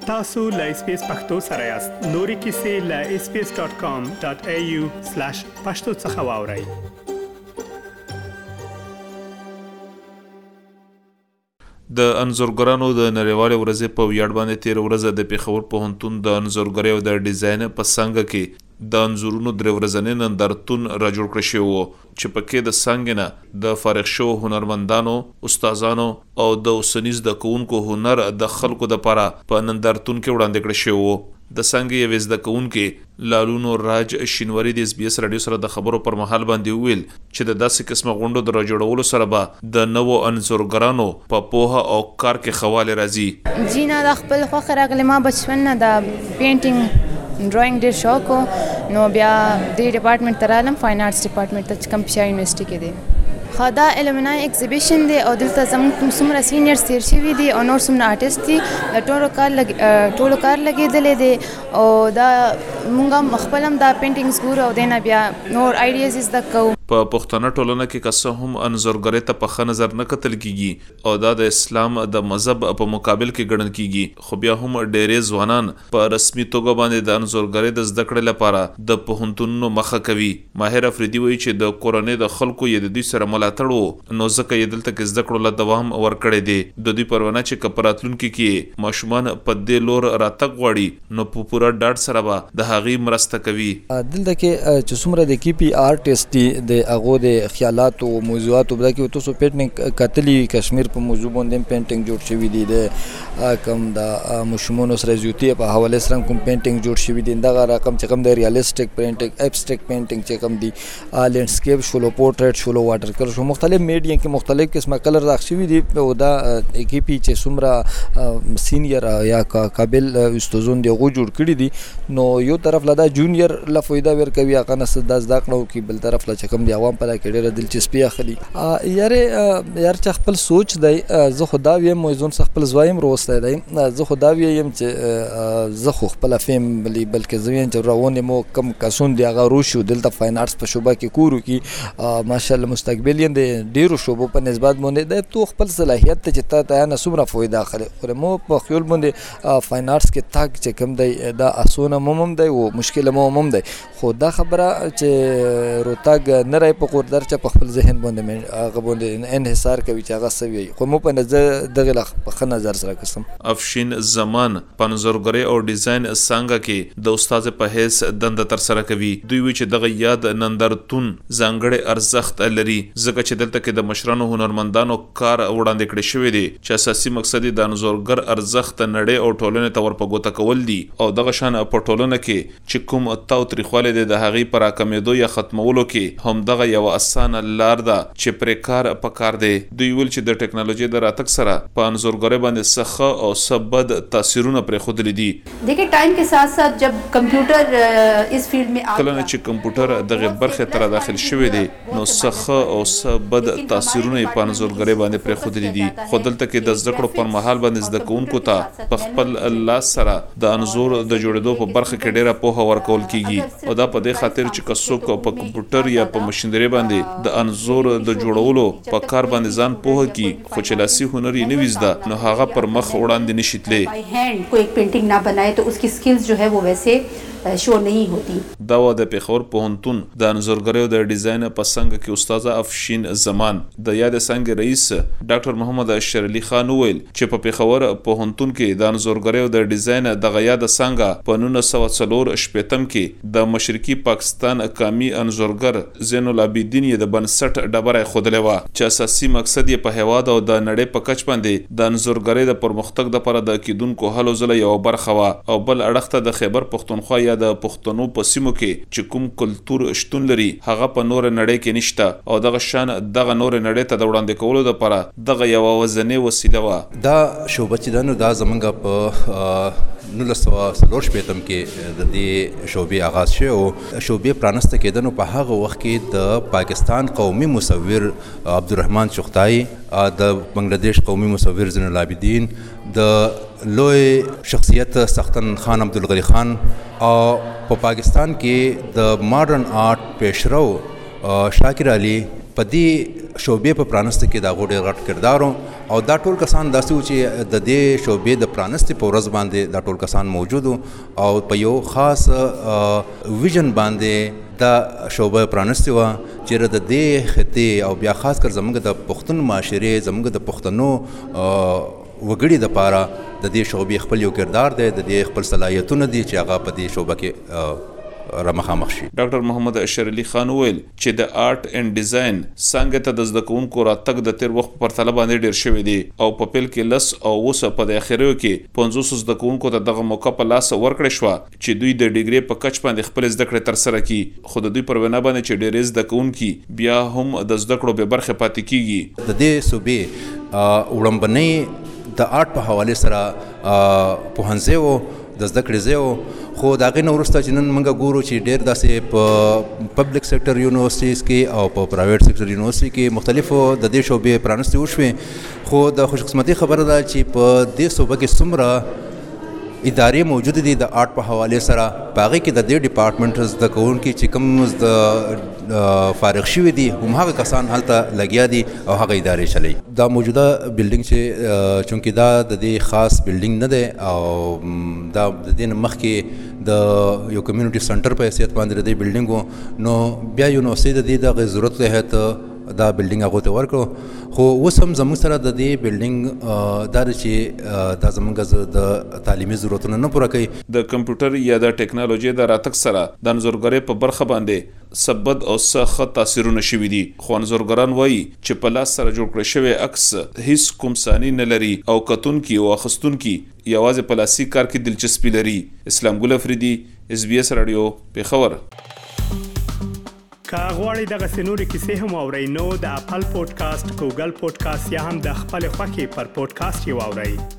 tasu.lspace.pakto sare yast. Nori kisi la sbs.com.au/pashto څخه واورئ. د انځورګرانو د نړیوالې ورځې په ویاړ باندې 13 ورځې د پیښور پوهنتون د انځورګرۍ او د ډیزاین په څنګه کې د انځورونو درې ورځې نندارتون را جوړ کړی شو چې پکې د څنګه نه د فارغ شو هنرمندانو، استادانو او د اوسنیز د کوونکو هنر د خلکو د لپاره په نندارتون کې وړاندې کړی شو. د څنګه یو زده کوونکې لالونو راج شینواری د SBS رادیو سره د خبرو پر مهال باندې ویل چې د داسې قسمه غونډو د راجوړولو سره به د نوو انځورګرانو په پوهه او کار کې خواله راځي. جینا د خپل خوخه راغلی ما بچپن نه د پینټینګ ډراینګ ډیر شوق نو بیا د ډپارټمنټ ته رالم فاین آرټس ډپارټمنټ ته چې کوم پېښور یونیورسيټي کې دی. خدا المنای ایگزیبیشن دی او دلته زموږ څومره سینیئر تیر شوي دي او نور څومره آرټیست دي د ټولو کار لګېدلی دی او دا موږ خپل هم دا پینټینګز ګورو او دینه بیا نور آیډیاز زده کوو. په پښتنه ټولنه کې که څه هم انځورګرۍ ته په ښه نظر نه کتل کیږي او دا د اسلام د مذهب په مقابل کې ګڼل کیږي، خو بیا هم ډېرې ځوانان په رسمي توګه باندې د انځورګرۍ د زده کړې لپاره د پوهنتونونو مخه کوي. ماهر افریدي وایي چې د کورنۍ د خلکو یې د دوی سره ملاتړ وو نو ځکه یې دلته کې زده کړو له دوام ورکړی دی. د دوی پرونه چې که په راتلونکي کې ماشومان په دې لور راتګ غواړي نو په پوره ډاډ سره به د هغې مرسته کوي. دلته کې چې څومره د KP آرټیست دي د هغه د خیالات او موضوعات وبدا کې تاسو پینټینګ کتلی کشمیر په موضوع باندې پینټینګ جوړ شوی دی د کم د مشمونو سره زیوتی په حواله سره کوم پینټینګ جوړ شوی دی دا رقم چې کم د ریالستیک پینټینګ ابستریکټ پینټینګ چې کم دی لینډسکیپ شولو پورټریټ شولو واټر کلر شو مختلف میډیم کې مختلف قسمه کلر راخښوي دي او دا KP چې څومره سینیئر یا قابل استادون دی غو جوړ کړی دي نو یو طرف لدا جونیئر لا فائدہ ورکوي هغه نه صد ځداکړو کې بل طرف لا چکم دی عوام په کې ډېر دلچسپي اخلي. یار چې خپل سوچ دی زه خدا ویم موزون خپل زوایم روسته دی زه خدا ویم چې زه خپل فهم بلکې زوین چې روانه مو کم کسون دی هغه روشو دلته فاین آرټس په شوبه کې کورو کې ماشاءالله مستقبل یې ډیرو شوبو په نسبت باندې د تو خپل صلاحیت ته ته نه سمره فائدہ اخلي خو مو په خیال باندې فاین آرټس کې تاک چې کم دی دا اسونه مومم دی او مشکل مومم دی خو دا خبره چې روتاګ نه راي په قدر چې په خپل ذهن باندې هغه باندې انحصار کوي چې هغه سوي خو مو په نظر دغه په نظر سره قسم. افشین زمان پنځورګری او ډیزاین څنګه کې د استاد په هیڅ دند تر سره کوي. دوی وی چې دغه یاد نندارتون ځانګړي ارزښت لري ځکه چې دلته کې د مشرانو هنرمندانو کار وړاندې کړی شوی دی چې اساسي مقصد د انځورګر ارزښت نړۍ او ټولنې ته ورپګوته کول دي او دغه شان په ټولنه کې چې کوم تاو تاریخواله د هغې پر راکمېدو یا ختمولو کې هم دغه یو اسانه لار ده چې پرې کار پکار دی. دوی ویل چې د ټکنالوژي د راتګ سره په انځورګرۍ باندې څه او څه بد تاثیرونه پرې ښودلي دي. देखिए टाइम के साथ साथ जब कंप्यूटर इस फील्ड में کله چې کمپیوټر دغه برخه تر داخل شوی دی نو څه او څه بد تاثیرونه په انځورګرۍ باندې پرې ښودلي دي. خو دلته کې د زده کړو پر مهال باندې زده کوونکو ته په خپل لاس سره د انځور د جوړېدو په برخه کې ډیره پوهه ورکول کیږي او دا په دې خاطر چې کڅوک په کمپیوټر یا په ماشینري باندې د انځور د جوړولو په کار باندې ځان پوهه کی خو چې لاسي هنر یې نه وزده نو هغه پر مخ وړاندې نشیتلې. هینډ کو ایک پینټینګ نه بنائے تو उसकी स्किल्स जो है वो वैसे شو नहीं होती. دا و د پیښور پوهنتون د انځورګرۍ او د ډیزاین په څنګه کې استاد افشین زمان د یاد څنګه رئیس ډاکټر محمد اشرف علي خان ویل چې په پیښور پوهنتون کې د انځورګرۍ او د ډیزاین د غیاد څنګه په 1940 کې د مشرقي پاکستان قومي انځورګر زین العابدین د بنسټ ډبره خودلې و چې اساسي مقصد یې په هواد او د نړۍ په کچ باندې د انځورګرۍ د پرمختګ لپاره د کیدونکو هلو ځله یو برخه و او بل اړخ ته د خیبر پښتونخوا یا د پښتنو په سیمو کې چې کوم کلتور شتون لري هغه په نور نړۍ کې نشته او دغه شان دغه نور نړۍ ته د وړاندې کولو لپاره دغه یو وزنه وسیله و. دا شوبه چې دنو دا زمونږ په 1940 کې د دې شوبې آغاز شو او شوبې پرانسته کېدنو په هغه وخت کې د پاکستان قومي مصور عبدالرحمن چغتای د بنگلاديش قومي مصور زین العابدین د لوی شخصیت سختن خان عبدالغنی خان او په پاکستان کې د ماډرن آرټ پیشرو شاکر علي په دې شعبې په پرانست کې دا غوډه غټ کردار او دا ټول کسان داسې و چې د دې شعبې د پرانست په ورځ باندې دا ټول کسان موجود او په یو خاص ویژن باندې دا شعبه پرانست و چې د دې خطې او بیا خاص کر زموږ د پښتون معاشرې زموږ د پښتنو وګړي د پاره د دې شعبې خپل یو کردار دی د دې خپل صلاحیتونه دي چې هغه په دې شعبه کې رمخامخ شي. ډاکټر محمد اشر علي خان وویل چې د آرټ اینڈ ډیزاین څنګه ته د زده کوونکو راتګ د تیر وخت په پرتله باندې ډیر شوی دی او په پیل کې لس او اوسه په د اخرو کې 500 زده کوونکو ته دغه موقع په لاس ورکړې شو چې دوی د ډیګري په کچ باندې خپل زده کړې تر سره کړي خو د دوی پر وینا باندې چې ډیر زده کوونکي بیا هم د زده کړو به برخه پاتې کیږي. د دې صوبې وړاندې د آرټ په حواله سره پوهنځي وو د زده کړې ځای خو د هغې نه وروسته چې نن موږ ګورو چې ډېر داسې په پبلک سیکټر یونیورسټیز کې او په پرایویټ سیکټر یونیورسټي کې مختلفو د دې شعبې پرانستې وشوې خو د خوشقسمتي خبره ده چې په دې صوبه کې څومره ادارې موجود دي د آرټ په حواله سره په هغې کې د دې ډپارټمنټ زده کوونکي چې کوم د فارغ شوي دي هماغه کسان هلته لګیا دي او هغه ادارې چلوي. دا موجوده بلډینګ چې چونکې دا د دې خاص بلډینګ نه دی او دا د دې نه مخکې د یو کمیونټي سنټر په حیثیت باندې د دې بلډینګ نو بیا یونیورسټي د دې دغه ضرورت ته دا بلډینګ هغه ته ورکړو خو اوس هم زموږ سره د دې بلډینګ دا چې دا زموږ د تعلیمي ضرورتونه نه پوره کوي. د کمپیوټر یا د ټیکنالوژي د راتګ سره د انځورګرۍ په برخه باندې سبد او څه تاثیرونه شوي دي خو انځورګران وایي چې په لاس سره جوړ کړی شوی عکس هیڅ کوم ثاني نه لري او کتونکي او اخیستونکي یوازې په لاسي کار کې دلچسپي لري. اسلام ګل افریدي SBS رادیو پیښور. که غواړئ دغه سنوري کیسې هم اورئ نو د خپل پودکاسټ ګوګل پودکاسټ یا هم د خپل خوښي پر پودکاسټ یو اورئ.